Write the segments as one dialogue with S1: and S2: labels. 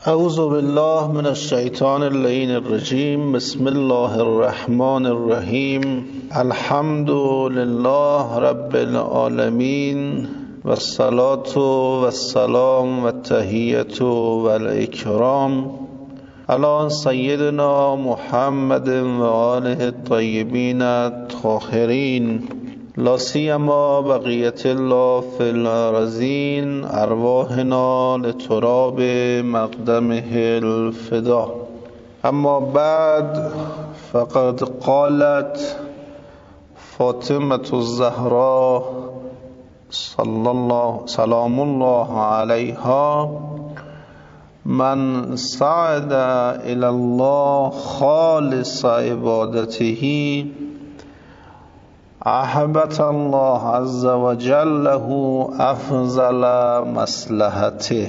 S1: اعوذ بالله من الشیطان اللعین الرجیم. بسم الله الرحمن الرحیم. الحمد لله رب العالمین والصلاة والسلام والتحیة والاکرام علی سیدنا محمد و آله الطیبین الطاهرین، لا سیما بقیت الله فی الارضین، ارواحنا لتراب مقدمه الفدا. اما بعد، فقد قالت فاطمة الزهراء سلام الله علیها: من صعد الی الله خالص عبادته احبط الله عز وجل له افضل مصلحته.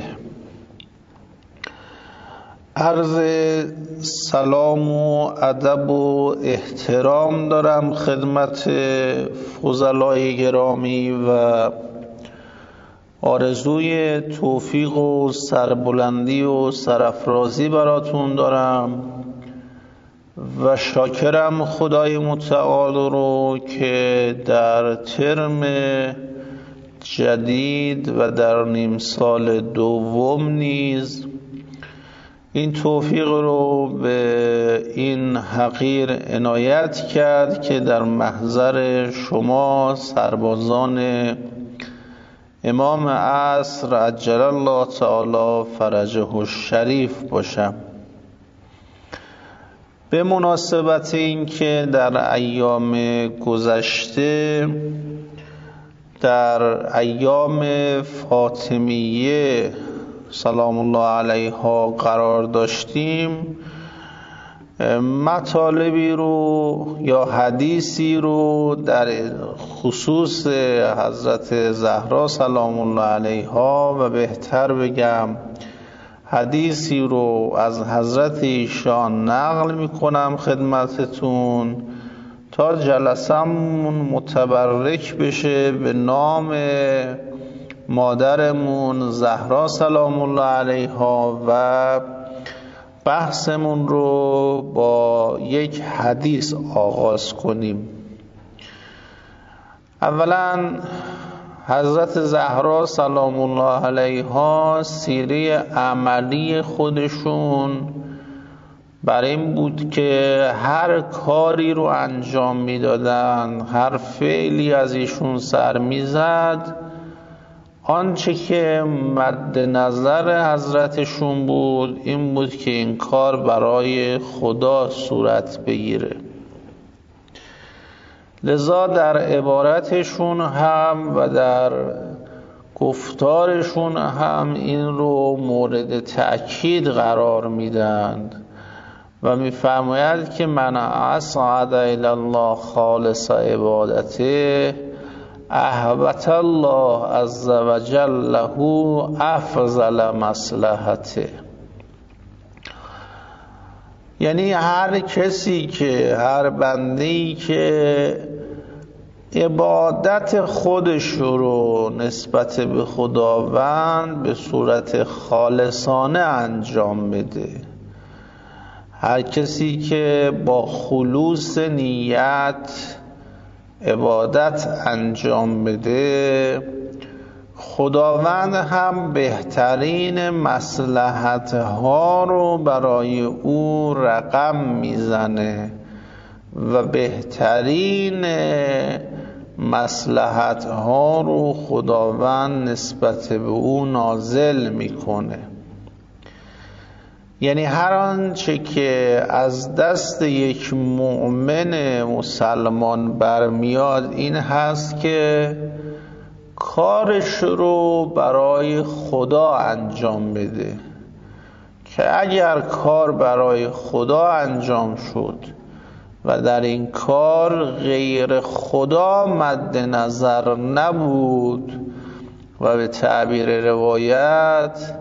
S1: عرض سلام و ادب و احترام دارم خدمت فضلای گرامی و آرزوی توفیق و سربلندی و سرافرازی براتون دارم و شاکرم خدای متعال رو که در ترم جدید و در نیم سال دوم نیز این توفیق رو به این حقیر عنایت کرد که در محضر شما سربازان امام عصر عجل الله تعالی فرجه الشریف باشم. به مناسبت این که در ایام گذشته در ایام فاطمیه سلام الله علیها قرار داشتیم، مطالبی رو یا حدیثی رو در خصوص حضرت زهرا سلام الله علیها و بهتر بگم حدیثی رو از حضرت ایشان نقل میکنم خدمتتون تا جلسمون متبرک بشه به نام مادرمون زهرا سلام الله علیها و بحثمون رو با یک حدیث آغاز کنیم. اولا حضرت زهرا سلام الله علیها سیره عملی خودشون بر این بود که هر کاری رو انجام میدادن، هر فعلی از ایشون سر میزد، آنچه که مد نظر حضرتشون بود این بود که این کار برای خدا صورت بگیره. لذا در عبارتشون هم و در گفتارشون هم این رو مورد تأکید قرار میدند و میفرماید که من اصعد الی الله خالص عبادته احبط الله عز وجل له افضل مصلحته. یعنی هر کسی که هر بنده‌ای که عبادت خودش رو نسبت به خداوند به صورت خالصانه انجام بده، هر کسی که با خلوص نیت عبادت انجام بده، خداوند هم بهترین مصلحت ها رو برای او رقم میزنه و بهترین مصلحت ها رو خداوند نسبت به او نازل میکنه. یعنی هر آنچه که از دست یک مؤمن مسلمان برمیاد این هست که کارش رو برای خدا انجام بده، که اگر کار برای خدا انجام شد و در این کار غیر خدا مد نظر نبود و به تعبیر روایت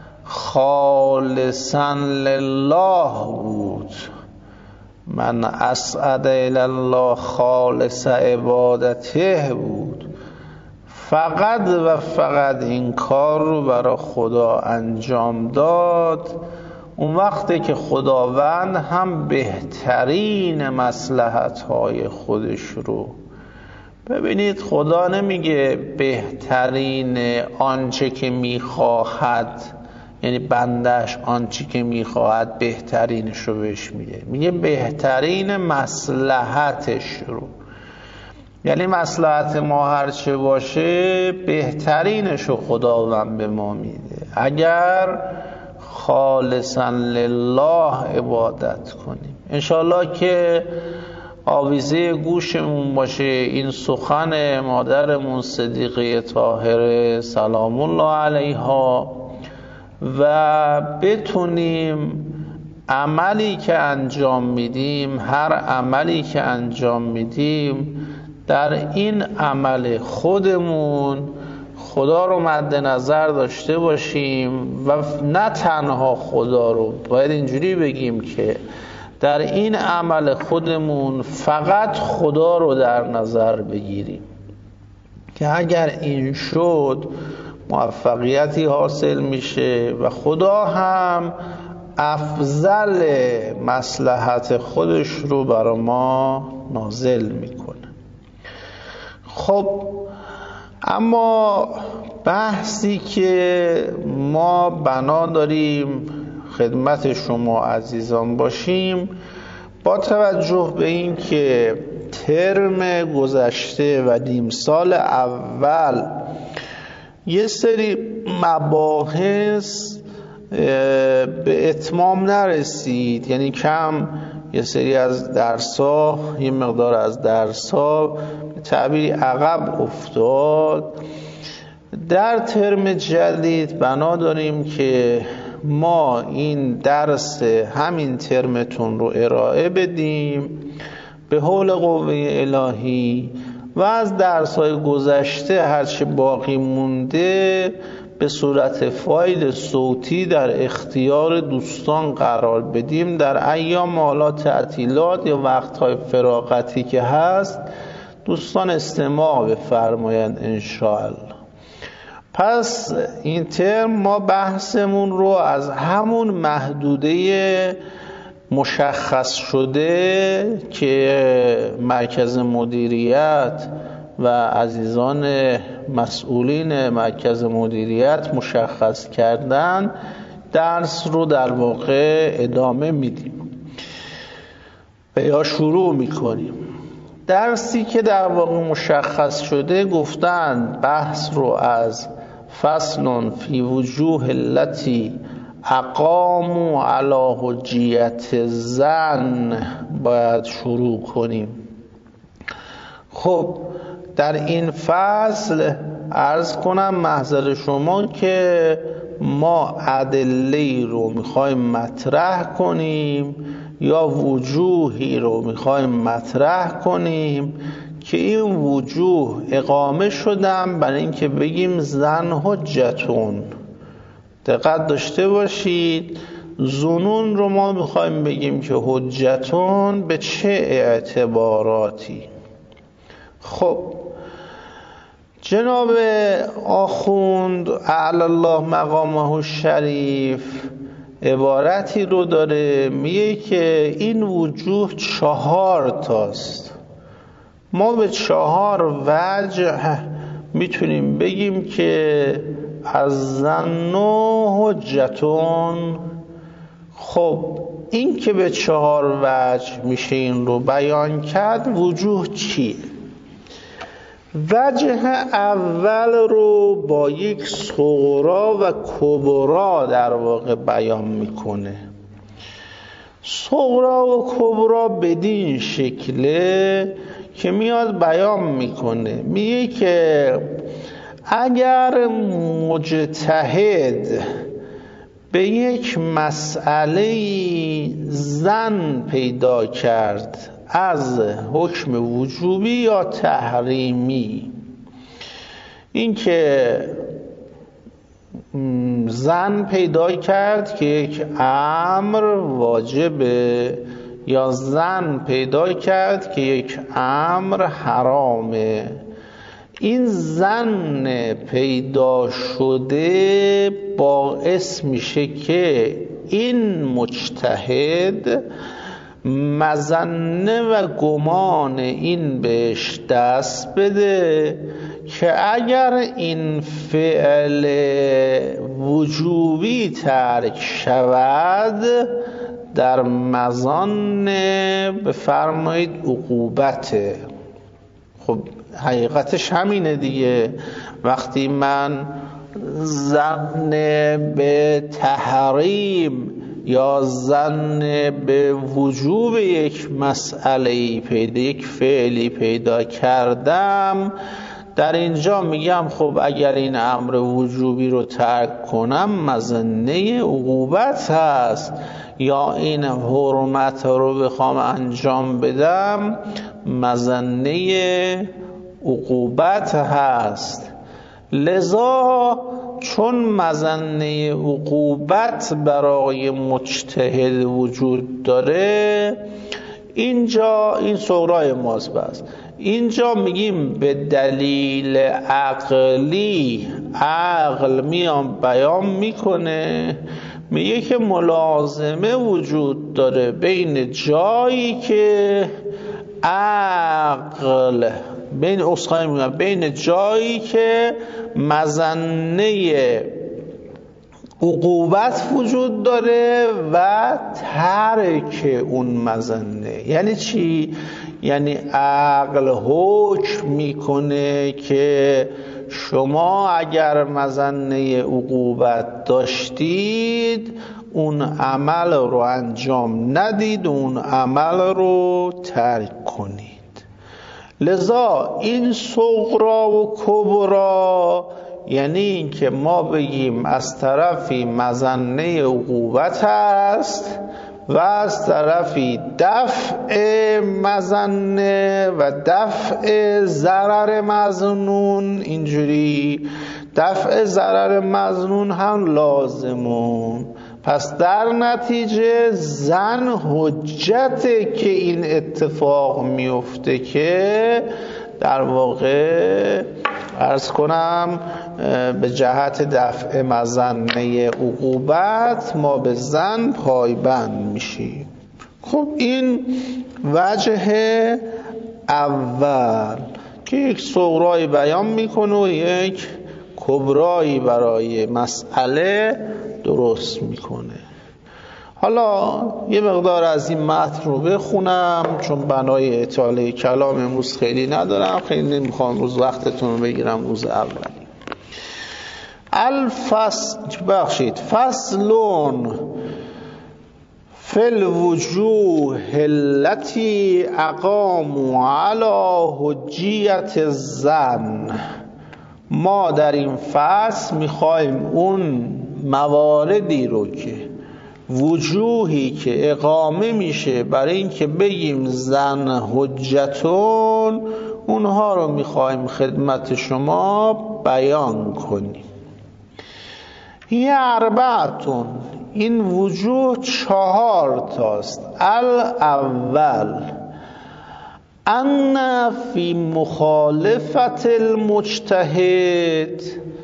S1: خالصا لله بود، من اسعد الی الله خالص عبادته بود، فقط و فقط این کار رو برای خدا انجام داد، اون وقته که خداوند هم بهترین مصلحت‌های خودش رو، ببینید خدا نمیگه بهترین آنچه که میخواهد، یعنی بندش آنچه که میخواهد بهترینش رو بهش میگه بهترین مصلحتش رو، یعنی مصلحت ما هرچه باشه بهترینش رو خداوند به ما میده اگر خالصا لله عبادت کنیم. انشالله که آویزه گوشمون باشه این سخن مادرمون صدیقه طاهره سلام الله علیها و بتونیم عملی که انجام میدیم، هر عملی که انجام میدیم، در این عمل خودمون خدا رو مد نظر داشته باشیم و نه تنها خدا رو، باید اینجوری بگیم که در این عمل خودمون فقط خدا رو در نظر بگیریم که اگر این شد موفقیتی حاصل میشه و خدا هم افضل مصلحت خودش رو برای ما نازل میکنه. خب اما بحثی که ما بنا داریم خدمت شما عزیزان باشیم، با توجه به این که ترم گذشته و نیم سال اول یه سری مباحث به اتمام نرسید، یعنی کم یه سری از درس‌ها، یه مقدار از درس‌ها به تعبیری عقب افتاد، در ترم جدید بنا داریم که ما این درس همین ترمتون رو ارائه بدیم به حول قوه الهی و از درس‌های گذشته هرچه باقی مونده به صورت فایل صوتی در اختیار دوستان قرار بدیم. در ایام حالا تعطیلات یا وقت‌های فراغتی که هست دوستان استماع بفرمایند انشاءالله. پس این ترم ما بحثمون رو از همون محدوده مشخص شده که مرکز مدیریت و عزیزان مسئولین مرکز مدیریت مشخص کردن درس رو در واقع ادامه میدیم و یا شروع میکنیم. درسی که در واقع مشخص شده گفتن بحث رو از فصل فی وجوه التی اقاموا علی حجیت زن باید شروع کنیم. خب در این فصل عرض کنم محضر شما که ما ادله رو میخوایم مطرح کنیم یا وجوهی رو میخوایم مطرح کنیم که این وجوه اقامه شدن برای اینکه بگیم زن حجتون. دقت داشته باشید، ظنون رو ما میخوایم بگیم که حجتون به چه اعتباراتی. خب جناب آخوند اعلی الله مقامه الشریف عبارتی رو داره، میگه که این وجوه 4 تاست. ما به 4 وجه میتونیم بگیم که از زن و حجتون. خب این که به 4 وجه میشه این رو بیان کرد، وجوه چیه؟ وجه اول رو با یک صغرا و کبرا در واقع بیان میکنه. صغرا و کبرا بدین شکله که میاد بیان میکنه، میگه که اگر مجتهد به یک مسئله زن پیدا کرد از حکم وجوبی یا تحریمی، این که زن پیدا کرد که یک امر واجبه یا زن پیدا کرد که یک امر حرامه، این ظن پیدا شده باعث میشه که این مجتهد مظنه و گمان این بهش دست بده که اگر این فعل وجوبی ترک شود در مظان بفرمایید عقوبته. خب حقیقتش همینه دیگه. وقتی من ظن به تحریم یا ظن به وجوب یک مسئله یک فعلی پیدا کردم، در اینجا میگم خب اگر این امر وجوبی رو ترک کنم مظنه عقوبت هست، یا این حرمت رو بخوام انجام بدم مظنه عقوبت هست. لذا چون مظنه عقوبت برای مجتهد وجود داره، اینجا این صغرای ماست. بس اینجا میگیم به دلیل عقلی، عقل میام بیان میکنه، میگه که ملازمه وجود داره بین جایی که عقل بین جایی که مظنه عقوبت وجود داره و ترک اون مظنه. یعنی چی؟ یعنی عقل حکم میکنه که شما اگر مظنه عقوبت داشتید اون عمل رو انجام ندید، اون عمل رو ترک کنید. لذا این صغرا و کبرا یعنی این که ما بگیم از طرفی مظنه عقوبت هست و از طرفی دفع مظنه و دفع ضرر مظنون. اینجوری دفع ضرر مظنون هم لازمون. پس در نتیجه زن حجته که این اتفاق میفته که در واقع عرض کنم به جهت دفع مظنه عقوبت ما به زن پایبند میشیم. خب این وجه اول که یک صغرایی بیان میکنه و یک کبرایی برای مسئله درست میکنه. حالا یه مقدار از این متن رو بخونم چون بنای اطاله کلام امروز خیلی ندارم، خیلی نمیخوام روز وقتتون رو بگیرم. روز اولی فصلون فی الوجوه التي اقاموا علی حجیت الظن. ما در این فصل میخوایم اون مواردی رو که وجوهی که اقامه میشه برای این که بگیم زن حجتون، اونها رو میخوایم خدمت شما بیان کنیم. یه اربعتون، این وجوه 4 تاست. الاول ان فی مخالفت المجتهد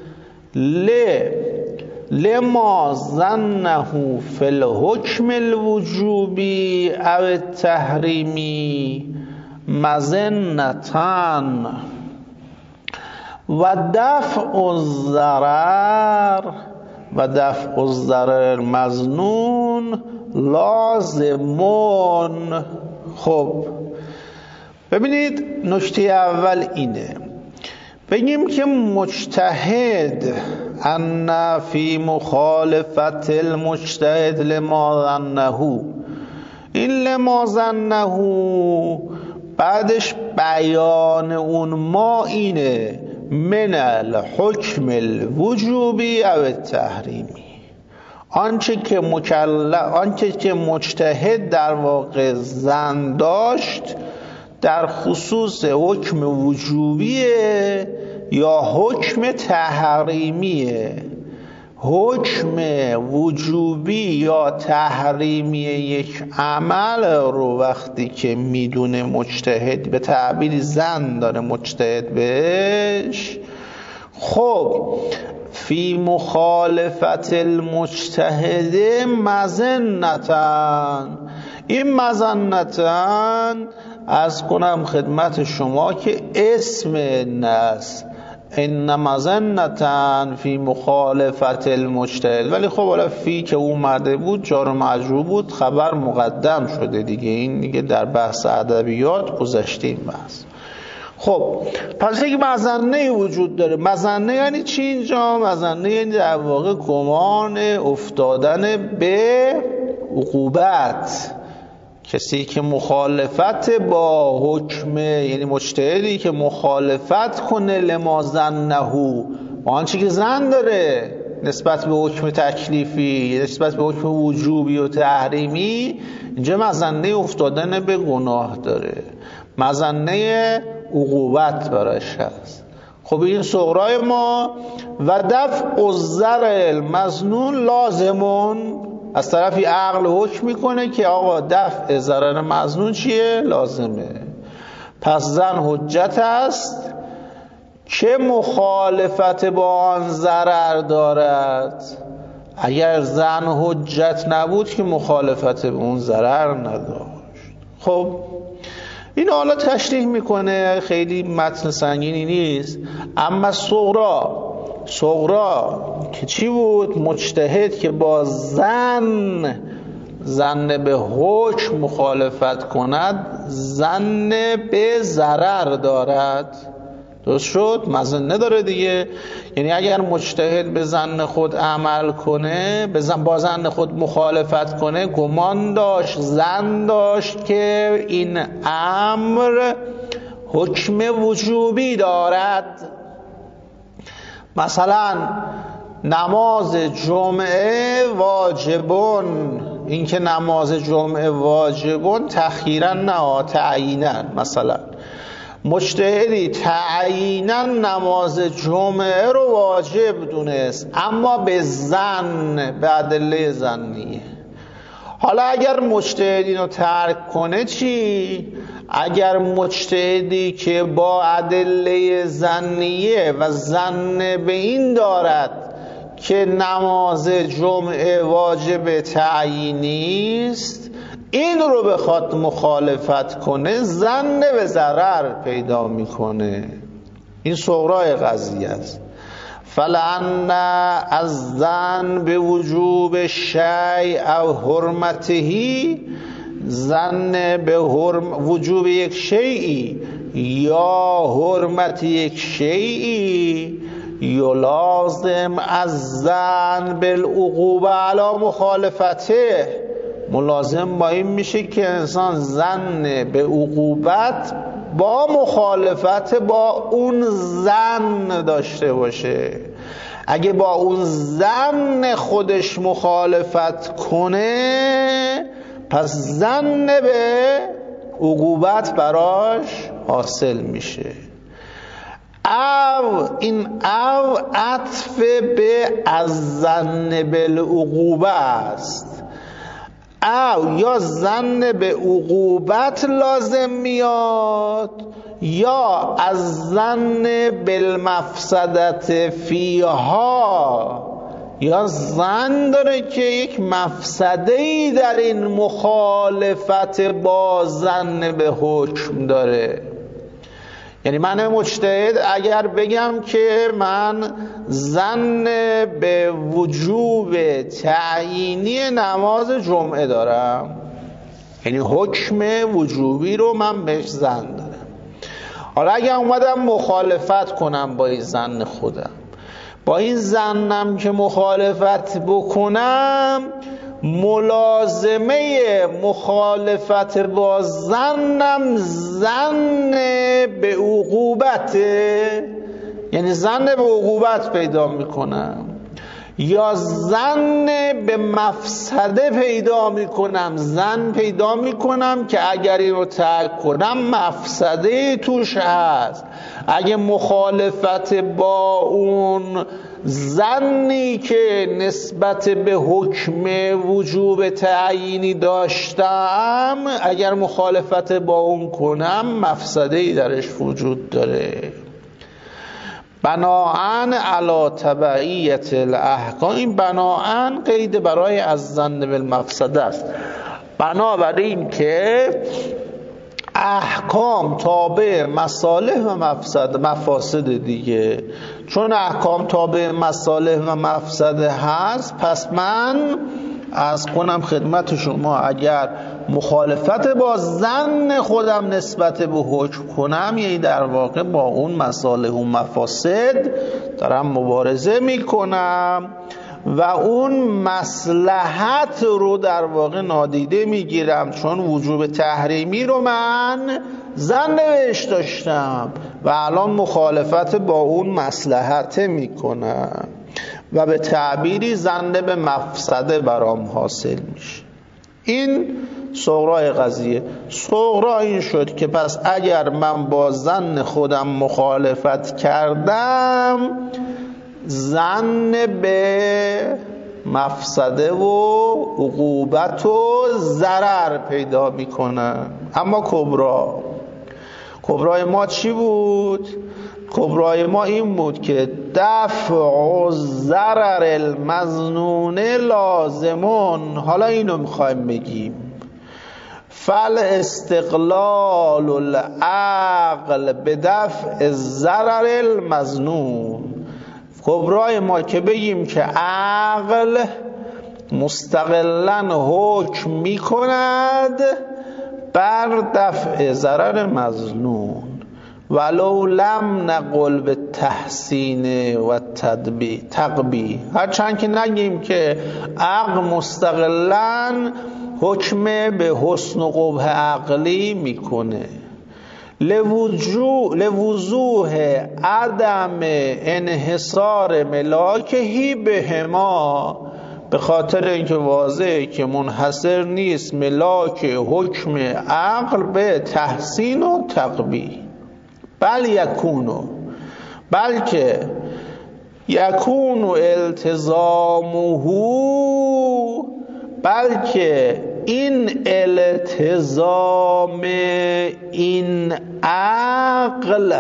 S1: لما ظنه فی الحکم الوجوبی او التحریمی مظنتان و دفع الضرر مظنون لازمون. خب ببینید نکته اول اینه، بگیم که مجتهد ان فی مخالفت المجتهد لما ظنه، این لما ظنه بعدش بیان اون ما اینه من الحکم الوجوبی او التحریمی. آنچه که مجتهد در واقع ظن داشت در خصوص حکم وجوبیه یا حکم تحریمیه. حکم وجوبی یا تحریمی یک عمل رو وقتی که میدونه مجتهد، به تعبیری زن داره مجتهد بهش، خب فی مخالفت المجتهد مظنتن، این مظنتن از کنم خدمت شما که اسم نست، ان مظنتن فی مخالفت المجتهد، ولی خب حالا فی که اومده بود جار و مجرور بود، خبر مقدم شده دیگه، این دیگه در بحث ادبیات گذشته این بحث. خب پس یک مظنه وجود داره. مظنه یعنی چی اینجا؟ مظنه یعنی در واقع گمان افتادن به عقوبت. کسی که مخالفت با حکم، یعنی مجتهدی که مخالفت کنه لما ظنه، آنچه که ظن داره نسبت به حکم تکلیفی، نسبت به حکم وجوبی و تحریمی، اینجا مظنه افتادن به گناه داره، مظنه عقوبت براش هست. خب این صغرای ما. و دفع الضرر المظنون لازمون، از طرفی عقل حکم میکنه که آقا دفع ضرر مظنون چیه؟ لازمه. پس زن حجت است که مخالفت با آن ضرر دارد. اگر زن حجت نبود که مخالفت به اون ضرر نداشت. خب این حالا تشریح میکنه، خیلی متن سنگینی نیست. اما صغرا که چی بود؟ مجتهد که با زن به حکم مخالفت کند، زن به ضرر دارد. درست شد؟ مظنه داره دیگه. یعنی اگر مجتهد به زن خود عمل کنه، با زن خود مخالفت کنه، گمان داشت، زن داشت که این امر حکم وجوبی دارد. مثلا نماز جمعه واجبون، این که نماز جمعه واجبون تخییرا نه تعیینا، مثلا مجتهدی تعیینا نماز جمعه رو واجب دونست، اما به ادله ظنیه. حالا اگر مجتهدی رو ترک کنه چی؟ اگر مجتهدی که با ادله ظنیه و ظن به این دارد که نماز جمعه واجب تعیینی است، این رو بخواد مخالفت کنه، ظن به ضرر پیدا میکنه. این صغرای قضیه است. فلان از ظن به وجوب شیء او حرمتهی، ظن به وجوب یک شیئی یا حرمت یک شیئی، یلازم از ظن بالعقوبه علی مخالفته، ملازم با این میشه که انسان ظن به عقوبت با مخالفت با اون ظن داشته باشه. اگه با اون ظن خودش مخالفت کنه، پس ظن به عقوبت براش حاصل میشه. او عطف به از ظن بالعقوبه است. او یا ظن به عقوبت لازم میاد، یا از ظن بالمفسدت فیها، یا ظن داره که یک مفسده‌ای در این مخالفت با ظن به حکم داره. یعنی من مجتهد اگر بگم که من ظن به وجوب تعیینی نماز جمعه دارم، یعنی حکم وجوبی رو من بهش ظن دارم، حالا اگر اومدم مخالفت کنم با این ظن خودم، با این ظنم که مخالفت بکنم، ملازمه مخالفت با ظنم ظن به عقوبته، یعنی ظن به عقوبت پیدا میکنم، یا ظن به مفسده پیدا میکنم، ظن پیدا میکنم که اگر این رو ترک کنم مفسده توش هست. اگه مخالفت با اون ظنی که نسبت به حکم وجوب تعیینی داشتم اگر مخالفت با اون کنم مفسده‌ای درش وجود داره. بناءً علی تبعیت الاحکام، این بناءً قید برای از ظن بالمفسده است، بنابراین که احکام تابع مصالح و مفاسد دیگه. چون احکام تابع مصالح و مفسد هست، پس من از کنم خدمت شما اگر مخالفت با ظن خودم نسبت به حکم کنم، یعنی در واقع با اون مصالح و مفاسد دارم مبارزه میکنم و اون مصلحت رو در واقع نادیده میگیرم، چون وجوب تحریمی رو من ظن بهش داشتم و الان مخالفت با اون مصلحت میکنم و به تعبیری ظن به مفسده برام حاصل میشه. این صغرای قضیه. صغرا این شد که پس اگر من با ظن خودم مخالفت کردم، ظن به مفسده و عقوبت و ضرر پیدا میکنم. اما کبرای ما چی بود؟ کبرای ما این بود که دفع ضرر المظنون لازمون. حالا اینو میخوایم بگیم، فل استقلال العقل به دفع ضرر المظنون. کبرای ما که بگیم که عقل مستقلاً حکم میکند بر دفع ضرر مظنون، ولو لم نقل به تحسین و تقبیح. هرچند که نگیم که عقل مستقلاً حکم به حسن و قبح عقلی میکنه، لوضوح عدم انحصار ملاکهی بهما، به خاطر اینکه واضحه که منحصر نیست ملاک حکم عقل به تحسین و تقبیح، بلکه یکون التزامه، بلکه این التزام این عقل،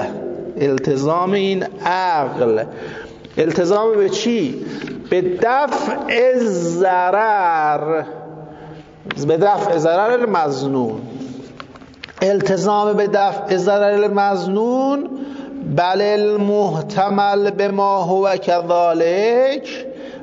S1: التزام به چی؟ به دفع ضرر، به دفع ضرر المظنون. التزام به دفع ضرر المظنون بل المحتمل به ما هو كذلك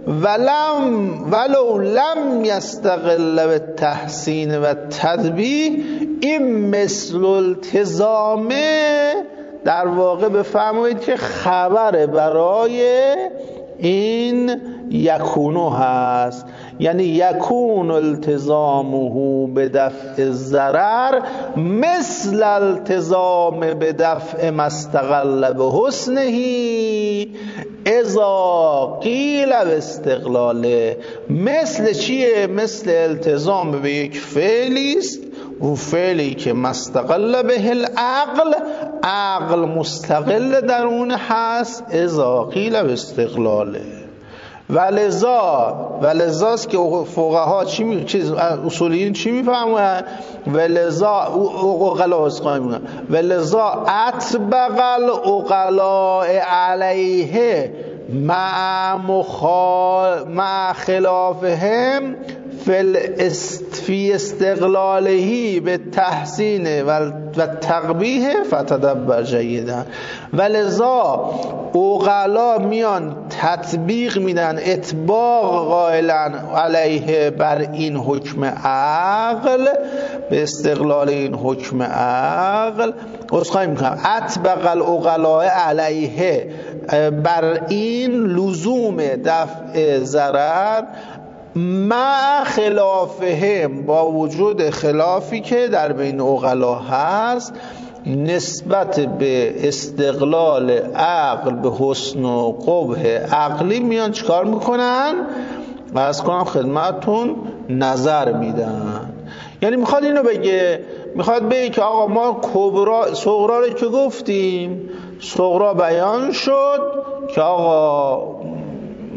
S1: ولو لم یستقل به تحسین و تدبیح. این مثل التزامه در واقع بفرمایید که خبر برای این یکونو هست، یعنی یکون التزامه به دفع ضرر مثل التزام به دفع ما استقل به حسنه اذا قیل به استقلاله. مثل چیه؟ مثل التزام به یک فعلی است، او فعلی که مستقل به العقل، عقل مستقل در اون هست، اذا قیل به استقلاله. ولذا است که فقها اصولیین چی میفهمن؟ ولذا اطبق العقلاء علیه مع خلافهم فی استقلاله به تحسین و تقبیح فتدبر جیدا. ولذا عقلا میان تطبیق میدن، اطباق قائلن علیه بر این حکم عقل، به استقلال این حکم عقل. عذرخواهی میکنم، اطبق العقلاء علیه بر این لزوم دفع ضرر مع خلافهم، با وجود خلافی که در بین عقلا هست نسبت به استقلال عقل به حسن و قبح عقلی، میان چیکار میکنن؟ عرض کنم خدمتتون نظر میدن. یعنی میخواد اینو بگه، میخواد بگه که آقا ما صغرا رو که گفتیم، صغرا بیان شد که آقا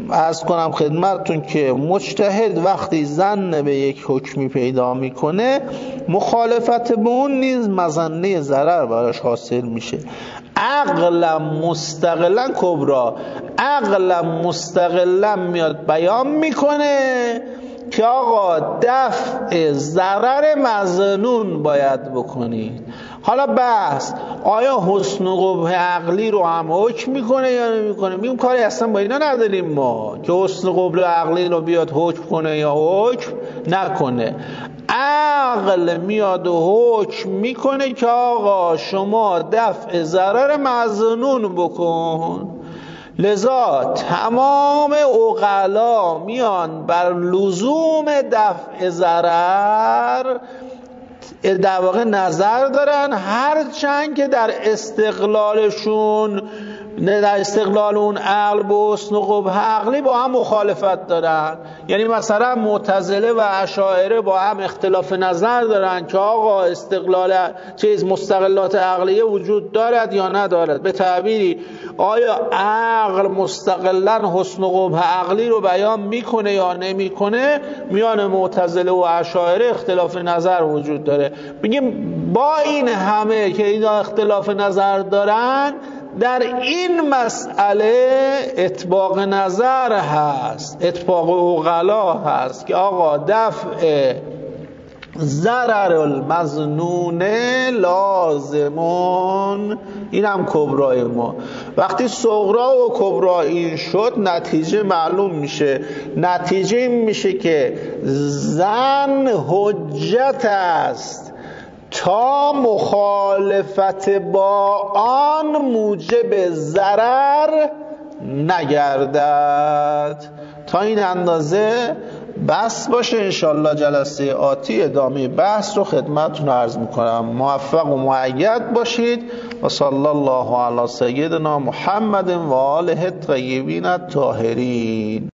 S1: عرض کنم خدمتتون که مجتهد وقتی ظن به یک حکمی پیدا میکنه مخالفت به اون نیز مظنه ضرر براش حاصل میشه. عقلا مستقلا کبرا، عقلا مستقلا میاد بیان میکنه که آقا دفع ضرر مظنون باید بکنید. حالا بس آیا حسن و قبح عقلی رو هم حکم میکنه یا نمیکنه؟ میگم کاری اصلا با اینا نداریم ما که حسن و قبح عقلی رو بیاد حکم کنه یا حکم نکنه. عقل میاد و حکم میکنه که آقا شما دفع ضرر مظنون بکن. لذا تمام عقلا میان بر لزوم دفع ضرر در واقع نظر دارن، هرچند که در استقلالشون، در استقلال اون عقل با حسن و قبح عقلی با هم مخالفت دارن. یعنی مثلا معتزله و اشاعره با هم اختلاف نظر دارن که آقا استقلال مستقلات عقلیه وجود دارد یا ندارد. به تعبیری آیا عقل مستقلا حسن و قبح عقلی رو بیان میکنه یا نمیکنه؟ میان معتزله و اشاعره اختلاف نظر وجود داره. میگیم با این همه که اینا اختلاف نظر دارن، در این مسئله اطباق نظر هست، اطباق عقلا هست که آقا دفع ضرر المظنون لازمون. این هم کبرای ما. وقتی صغرا و کبرا این شد نتیجه معلوم میشه. نتیجه این میشه که ظن حجت است تا مخالفت با آن موجب ضرر نگردد. تا این اندازه بس باشه. انشالله جلسه آتی ادامه بحث رو خدمتتون عرض میکنم. موفق و مؤید باشید و صلی الله علی سیدنا محمد و آله الطیبین الطاهرین.